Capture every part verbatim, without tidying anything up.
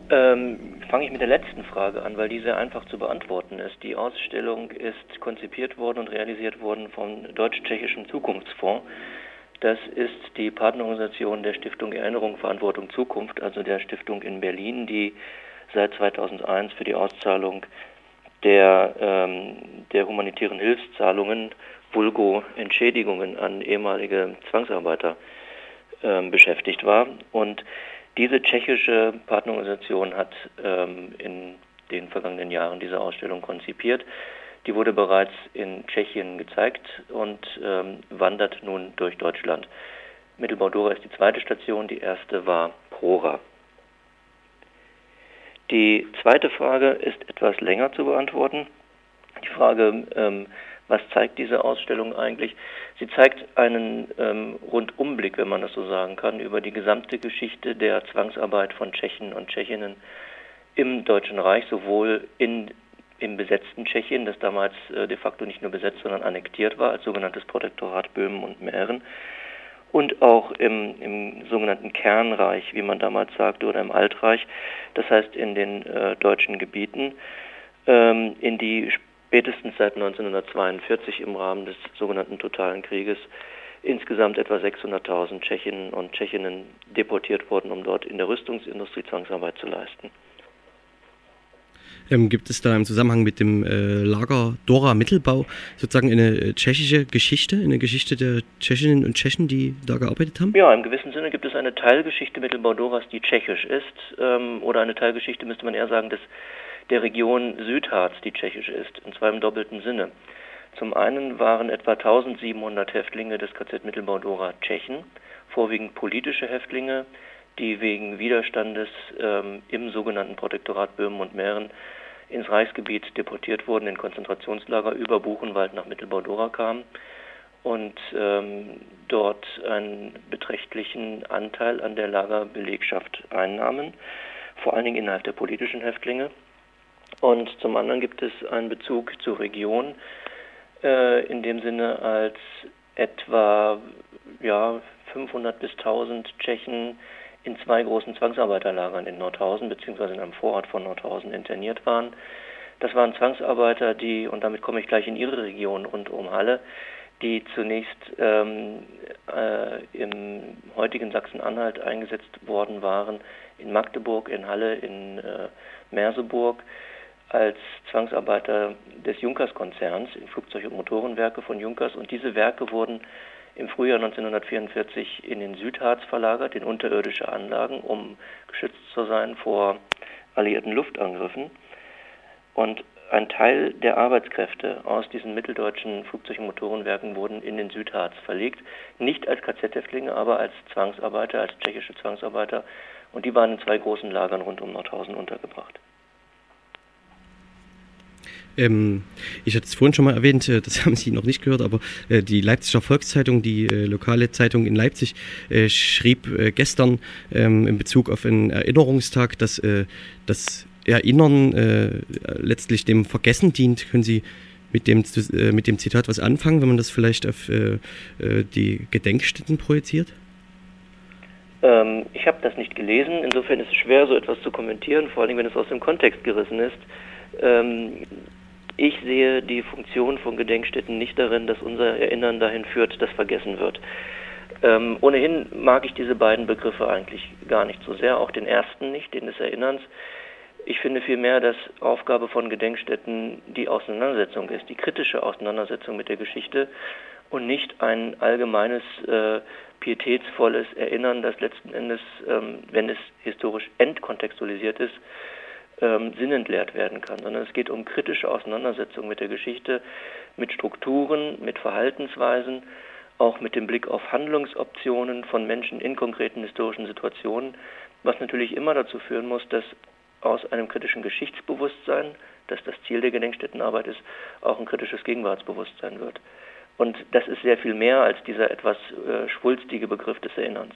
Ähm, fange ich mit der letzten Frage an, weil die sehr einfach zu beantworten ist. Die Ausstellung ist konzipiert worden und realisiert worden vom Deutsch-Tschechischen Zukunftsfonds. Das ist die Partnerorganisation der Stiftung Erinnerung, Verantwortung, Zukunft, also der Stiftung in Berlin, die seit zweitausendeins für die Auszahlung der, ähm, der humanitären Hilfszahlungen, vulgo Entschädigungen an ehemalige Zwangsarbeiter ähm, beschäftigt war. Und diese tschechische Partnerorganisation hat ähm, in den vergangenen Jahren diese Ausstellung konzipiert. Die wurde bereits in Tschechien gezeigt und ähm, wandert nun durch Deutschland. Mittelbau-Dora ist die zweite Station, die erste war Prora. Die zweite Frage ist etwas länger zu beantworten. Die Frage, ähm, was zeigt diese Ausstellung eigentlich? Sie zeigt einen ähm, Rundumblick, wenn man das so sagen kann, über die gesamte Geschichte der Zwangsarbeit von Tschechen und Tschechinnen im Deutschen Reich, sowohl in, im besetzten Tschechien, das damals äh, de facto nicht nur besetzt, sondern annektiert war, als sogenanntes Protektorat Böhmen und Mähren, und auch im, im sogenannten Kernreich, wie man damals sagte, oder im Altreich, das heißt in den äh, deutschen Gebieten, ähm, in die spätestens seit neunzehnhundertzweiundvierzig im Rahmen des sogenannten Totalen Krieges insgesamt etwa sechshunderttausend Tschechinnen und Tschechinnen deportiert wurden, um dort in der Rüstungsindustrie Zwangsarbeit zu leisten. Ähm, gibt es da im Zusammenhang mit dem äh, Lager Dora Mittelbau sozusagen eine tschechische Geschichte, eine Geschichte der Tschechinnen und Tschechen, die da gearbeitet haben? Ja, im gewissen Sinne gibt es eine Teilgeschichte Mittelbau Doras, die tschechisch ist, ähm, oder eine Teilgeschichte, müsste man eher sagen, des der Region Südharz, die tschechisch ist, und zwar im doppelten Sinne. Zum einen waren etwa eintausendsiebenhundert Häftlinge des K Z Mittelbau-Dora Tschechen, vorwiegend politische Häftlinge, die wegen Widerstandes ähm, im sogenannten Protektorat Böhmen und Mähren ins Reichsgebiet deportiert wurden, in Konzentrationslager über Buchenwald nach Mittelbau-Dora kamen und ähm, dort einen beträchtlichen Anteil an der Lagerbelegschaft einnahmen, vor allen Dingen innerhalb der politischen Häftlinge. Und zum anderen gibt es einen Bezug zur Region, äh, in dem Sinne, als etwa ja, fünfhundert bis tausend Tschechen in zwei großen Zwangsarbeiterlagern in Nordhausen bzw. in einem Vorort von Nordhausen interniert waren. Das waren Zwangsarbeiter, die, und damit komme ich gleich in Ihre Region rund um Halle, die zunächst ähm, äh, im heutigen Sachsen-Anhalt eingesetzt worden waren, in Magdeburg, in Halle, in äh, Merseburg, als Zwangsarbeiter des Junkers-Konzerns in Flugzeug- und Motorenwerke von Junkers. Und diese Werke wurden im Frühjahr neunzehnhundertvierundvierzig in den Südharz verlagert, in unterirdische Anlagen, um geschützt zu sein vor alliierten Luftangriffen. Und ein Teil der Arbeitskräfte aus diesen mitteldeutschen Flugzeug- und Motorenwerken wurden in den Südharz verlegt, nicht als K Z-Häftlinge, aber als Zwangsarbeiter, als tschechische Zwangsarbeiter. Und die waren in zwei großen Lagern rund um Nordhausen untergebracht. Ähm, ich hatte es vorhin schon mal erwähnt, äh, das haben Sie noch nicht gehört, aber äh, die Leipziger Volkszeitung, die äh, lokale Zeitung in Leipzig, äh, schrieb äh, gestern ähm, in Bezug auf einen Erinnerungstag, dass äh, das Erinnern äh, letztlich dem Vergessen dient. Können Sie mit dem, äh, mit dem Zitat was anfangen, wenn man das vielleicht auf äh, äh, die Gedenkstätten projiziert? Ähm, ich habe das nicht gelesen, insofern ist es schwer, so etwas zu kommentieren, vor allem wenn es aus dem Kontext gerissen ist. Ähm, Ich sehe die Funktion von Gedenkstätten nicht darin, dass unser Erinnern dahin führt, dass vergessen wird. Ähm, ohnehin mag ich diese beiden Begriffe eigentlich gar nicht so sehr, auch den ersten nicht, den des Erinnerns. Ich finde vielmehr, dass Aufgabe von Gedenkstätten die Auseinandersetzung ist, die kritische Auseinandersetzung mit der Geschichte und nicht ein allgemeines, äh, pietätsvolles Erinnern, das letzten Endes, ähm, wenn es historisch entkontextualisiert ist, sinnentleert werden kann, sondern es geht um kritische Auseinandersetzung mit der Geschichte, mit Strukturen, mit Verhaltensweisen, auch mit dem Blick auf Handlungsoptionen von Menschen in konkreten historischen Situationen, was natürlich immer dazu führen muss, dass aus einem kritischen Geschichtsbewusstsein, das das Ziel der Gedenkstättenarbeit ist, auch ein kritisches Gegenwartsbewusstsein wird. Und das ist sehr viel mehr als dieser etwas äh, schwulstige Begriff des Erinnerns.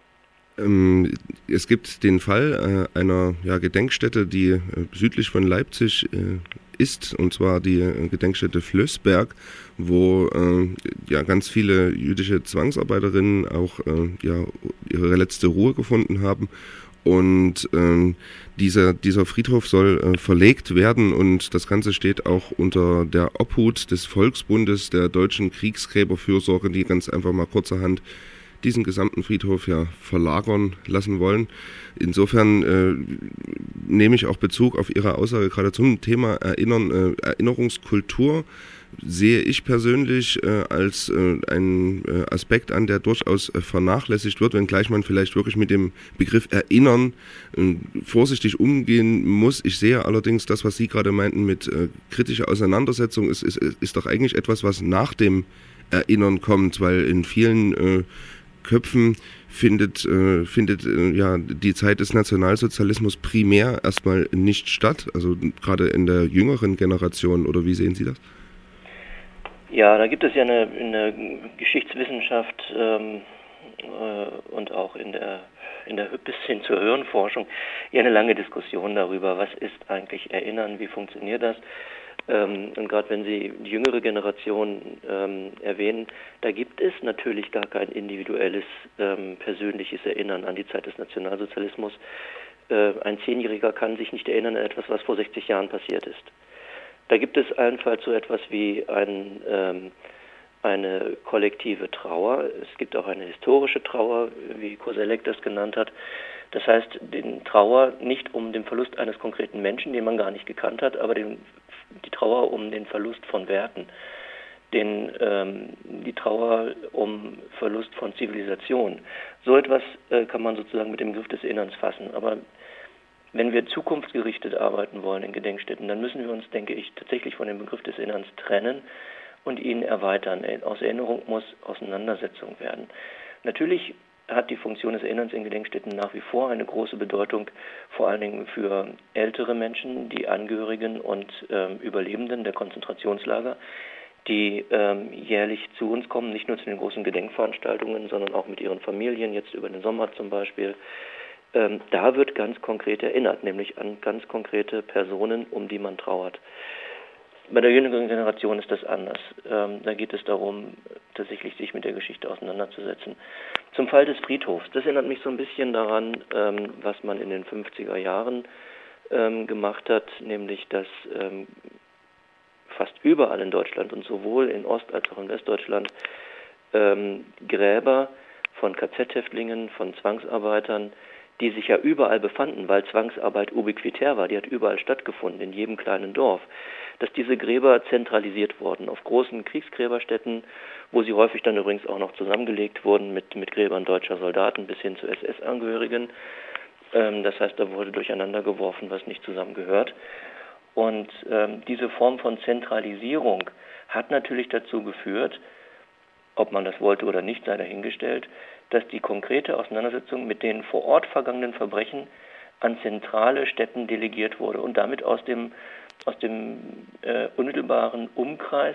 Es gibt den Fall äh, einer ja, Gedenkstätte, die äh, südlich von Leipzig äh, ist, und zwar die äh, Gedenkstätte Flößberg, wo äh, ja, ganz viele jüdische Zwangsarbeiterinnen auch äh, ja, ihre letzte Ruhe gefunden haben. Und ähm, dieser, dieser Friedhof soll äh, verlegt werden und das Ganze steht auch unter der Obhut des Volksbundes der deutschen Kriegsgräberfürsorge, die ganz einfach mal kurzerhand diesen gesamten Friedhof ja verlagern lassen wollen. Insofern äh, nehme ich auch Bezug auf Ihre Aussage gerade zum Thema Erinnern, äh, Erinnerungskultur. Sehe ich persönlich äh, als äh, einen äh, Aspekt an, der durchaus äh, vernachlässigt wird, wenngleich man vielleicht wirklich mit dem Begriff Erinnern äh, vorsichtig umgehen muss. Ich sehe allerdings das, was Sie gerade meinten mit äh, kritischer Auseinandersetzung, ist, ist, ist doch eigentlich etwas, was nach dem Erinnern kommt, weil in vielen äh, Köpfen findet, äh, findet äh, ja die Zeit des Nationalsozialismus primär erstmal nicht statt, also gerade in der jüngeren Generation, oder wie sehen Sie das? Ja, da gibt es ja eine, in der Geschichtswissenschaft ähm, äh, und auch in der, in der bis hin zur Hirnforschung ja eine lange Diskussion darüber, was ist eigentlich Erinnern, wie funktioniert das? Ähm, und gerade wenn Sie die jüngere Generation ähm, erwähnen, da gibt es natürlich gar kein individuelles, ähm, persönliches Erinnern an die Zeit des Nationalsozialismus. Äh, ein Zehnjähriger kann sich nicht erinnern an etwas, was vor sechzig Jahren passiert ist. Da gibt es allenfalls so etwas wie ein, ähm, eine kollektive Trauer. Es gibt auch eine historische Trauer, wie Koselleck das genannt hat. Das heißt, den Trauer nicht um den Verlust eines konkreten Menschen, den man gar nicht gekannt hat, aber den, die Trauer um den Verlust von Werten, den, ähm, die Trauer um Verlust von Zivilisation. So etwas äh, kann man sozusagen mit dem Begriff des Erinnerns fassen. Aber wenn wir zukunftsgerichtet arbeiten wollen in Gedenkstätten, dann müssen wir uns, denke ich, tatsächlich von dem Begriff des Erinnerns trennen und ihn erweitern. Aus Erinnerung muss Auseinandersetzung werden. Natürlich hat die Funktion des Erinnerns in Gedenkstätten nach wie vor eine große Bedeutung, vor allen Dingen für ältere Menschen, die Angehörigen und ähm, Überlebenden der Konzentrationslager, die ähm, jährlich zu uns kommen, nicht nur zu den großen Gedenkveranstaltungen, sondern auch mit ihren Familien, jetzt über den Sommer zum Beispiel. Ähm, da wird ganz konkret erinnert, nämlich an ganz konkrete Personen, um die man trauert. Bei der jüngeren Generation ist das anders. Ähm, da geht es darum, tatsächlich sich mit der Geschichte auseinanderzusetzen. Zum Fall des Friedhofs. Das erinnert mich so ein bisschen daran, ähm, was man in den fünfziger Jahren ähm, gemacht hat, nämlich dass ähm, fast überall in Deutschland und sowohl in Ost- als auch in Westdeutschland ähm, Gräber von K Z-Häftlingen, von Zwangsarbeitern, die sich ja überall befanden, weil Zwangsarbeit ubiquitär war, die hat überall stattgefunden, in jedem kleinen Dorf, dass diese Gräber zentralisiert wurden auf großen Kriegsgräberstätten, wo sie häufig dann übrigens auch noch zusammengelegt wurden mit, mit Gräbern deutscher Soldaten bis hin zu S S-Angehörigen. Ähm, das heißt, da wurde durcheinander geworfen, was nicht zusammengehört. Und ähm, diese Form von Zentralisierung hat natürlich dazu geführt, ob man das wollte oder nicht, sei dahingestellt, dass die konkrete Auseinandersetzung mit den vor Ort vergangenen Verbrechen an zentrale Stätten delegiert wurde und damit aus dem, aus dem äh, unmittelbaren Umkreis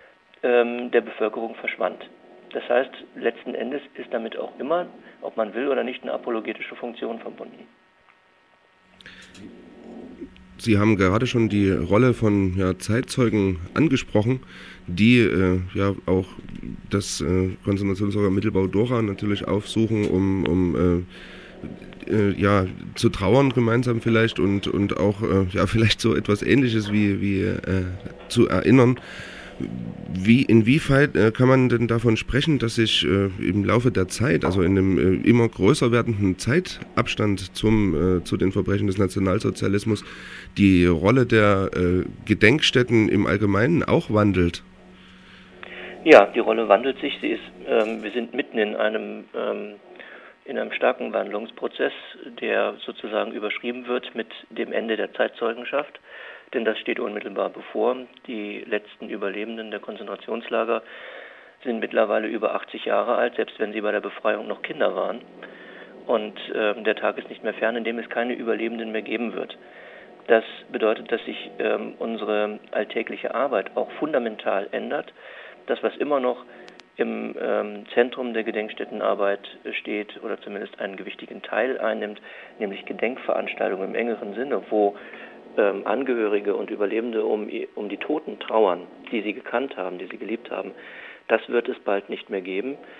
ähm, der Bevölkerung verschwand. Das heißt, letzten Endes ist damit auch immer, ob man will oder nicht, eine apologetische Funktion verbunden. Sie haben gerade schon die Rolle von ja, Zeitzeugen angesprochen, die äh, ja auch das äh, Konzentrationslager Mittelbau-Dora natürlich aufsuchen, um, um äh, äh, ja, zu trauern gemeinsam vielleicht und, und auch äh, ja, vielleicht so etwas Ähnliches wie, wie äh, zu erinnern. Wie, inwieweit äh, kann man denn davon sprechen, dass sich äh, im Laufe der Zeit, also in einem äh, immer größer werdenden Zeitabstand zum, äh, zu den Verbrechen des Nationalsozialismus, die Rolle der äh, Gedenkstätten im Allgemeinen auch wandelt? Ja, die Rolle wandelt sich. Sie ist, ähm, wir sind mitten in einem, ähm, in einem starken Wandlungsprozess, der sozusagen überschrieben wird mit dem Ende der Zeitzeugenschaft. Denn das steht unmittelbar bevor. Die letzten Überlebenden der Konzentrationslager sind mittlerweile über achtzig Jahre alt, selbst wenn sie bei der Befreiung noch Kinder waren. Und äh, der Tag ist nicht mehr fern, in dem es keine Überlebenden mehr geben wird. Das bedeutet, dass sich ähm, unsere alltägliche Arbeit auch fundamental ändert. Das, was immer noch im ähm, Zentrum der Gedenkstättenarbeit steht oder zumindest einen gewichtigen Teil einnimmt, nämlich Gedenkveranstaltungen im engeren Sinne, wo ähm, Angehörige und Überlebende um, um die Toten trauern, die sie gekannt haben, die sie geliebt haben. Das wird es bald nicht mehr geben.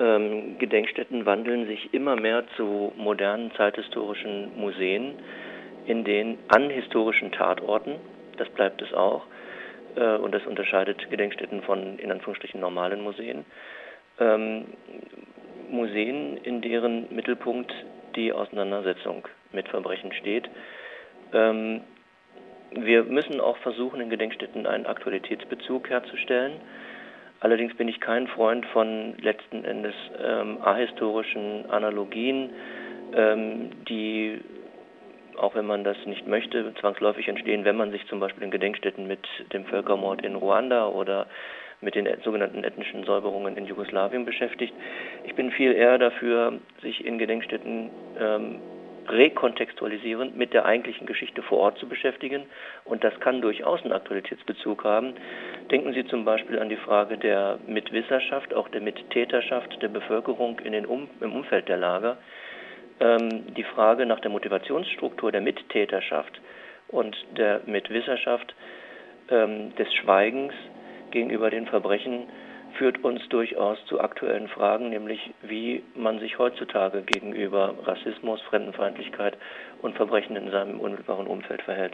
Ähm, Gedenkstätten wandeln sich immer mehr zu modernen zeithistorischen Museen, in den an historischen Tatorten, das bleibt es auch, äh, und das unterscheidet Gedenkstätten von in Anführungsstrichen normalen Museen, ähm, Museen, in deren Mittelpunkt die Auseinandersetzung mit Verbrechen steht. Ähm, wir müssen auch versuchen, in Gedenkstätten einen Aktualitätsbezug herzustellen. Allerdings bin ich kein Freund von letzten Endes ähm, ahistorischen Analogien, ähm, die, auch wenn man das nicht möchte, zwangsläufig entstehen, wenn man sich zum Beispiel in Gedenkstätten mit dem Völkermord in Ruanda oder mit den sogenannten ethnischen Säuberungen in Jugoslawien beschäftigt. Ich bin viel eher dafür, sich in Gedenkstätten ähm, rekontextualisierend mit der eigentlichen Geschichte vor Ort zu beschäftigen, und das kann durchaus einen Aktualitätsbezug haben. Denken Sie zum Beispiel an die Frage der Mitwisserschaft, auch der Mittäterschaft der Bevölkerung in den um, im Umfeld der Lager. Ähm, die Frage nach der Motivationsstruktur der Mittäterschaft und der Mitwisserschaft ähm, des Schweigens gegenüber den Verbrechen führt uns durchaus zu aktuellen Fragen, nämlich wie man sich heutzutage gegenüber Rassismus, Fremdenfeindlichkeit und Verbrechen in seinem unmittelbaren Umfeld verhält.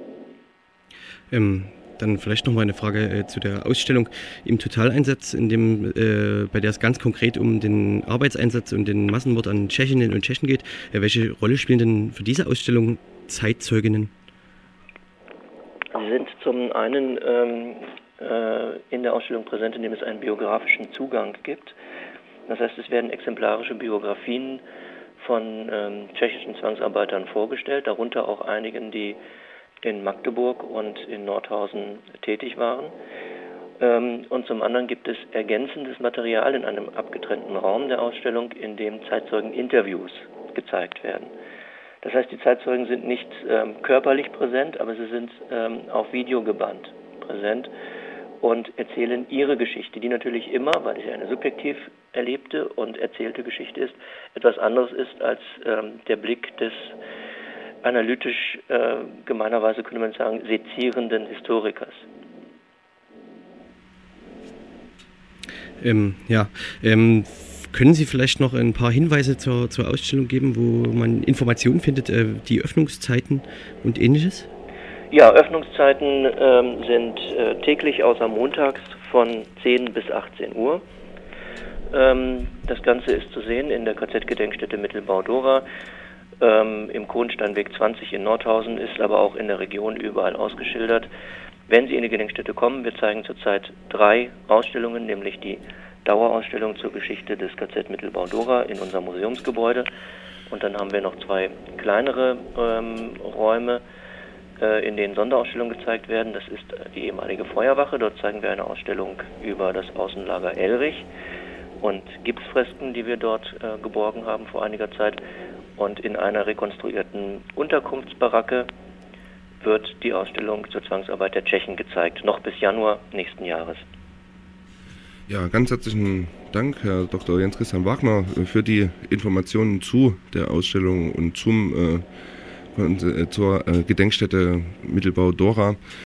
Ähm, dann vielleicht noch mal eine Frage äh, zu der Ausstellung im Totaleinsatz, in dem, äh, bei der es ganz konkret um den Arbeitseinsatz und den Massenmord an Tschechinnen und Tschechen geht. Äh, welche Rolle spielen denn für diese Ausstellung Zeitzeuginnen? Sie sind zum einen ähm, in der Ausstellung präsent, indem es einen biografischen Zugang gibt. Das heißt, es werden exemplarische Biografien von ähm, tschechischen Zwangsarbeitern vorgestellt, darunter auch einigen, die in Magdeburg und in Nordhausen tätig waren. Ähm, und zum anderen gibt es ergänzendes Material in einem abgetrennten Raum der Ausstellung, in dem Zeitzeugen-Interviews gezeigt werden. Das heißt, die Zeitzeugen sind nicht ähm, körperlich präsent, aber sie sind ähm, auf Video gebannt präsent und erzählen ihre Geschichte, die natürlich immer, weil es ja eine subjektiv erlebte und erzählte Geschichte ist, etwas anderes ist als ähm, der Blick des analytisch, äh, gemeinerweise könnte man sagen, sezierenden Historikers. Ähm, ja, ähm, können Sie vielleicht noch ein paar Hinweise zur, zur Ausstellung geben, wo man Informationen findet, äh, die Öffnungszeiten und Ähnliches? Ja, Öffnungszeiten ähm, sind äh, täglich außer montags von zehn bis achtzehn Uhr. Ähm, das Ganze ist zu sehen in der K Z-Gedenkstätte Mittelbau-Dora, ähm, im Kohnsteinweg zwanzig in Nordhausen, ist aber auch in der Region überall ausgeschildert. Wenn Sie in die Gedenkstätte kommen, wir zeigen zurzeit drei Ausstellungen, nämlich die Dauerausstellung zur Geschichte des K Z Mittelbau-Dora in unserem Museumsgebäude, und dann haben wir noch zwei kleinere ähm, Räume, in denen Sonderausstellungen gezeigt werden. Das ist die ehemalige Feuerwache. Dort zeigen wir eine Ausstellung über das Außenlager Elrich und Gipsfresken, die wir dort äh, geborgen haben vor einiger Zeit. Und in einer rekonstruierten Unterkunftsbaracke wird die Ausstellung zur Zwangsarbeit der Tschechen gezeigt, noch bis Januar nächsten Jahres. Ja, ganz herzlichen Dank, Herr Doktor Jens Christian Wagner, für die Informationen zu der Ausstellung und zum äh, zur Gedenkstätte Mittelbau-Dora.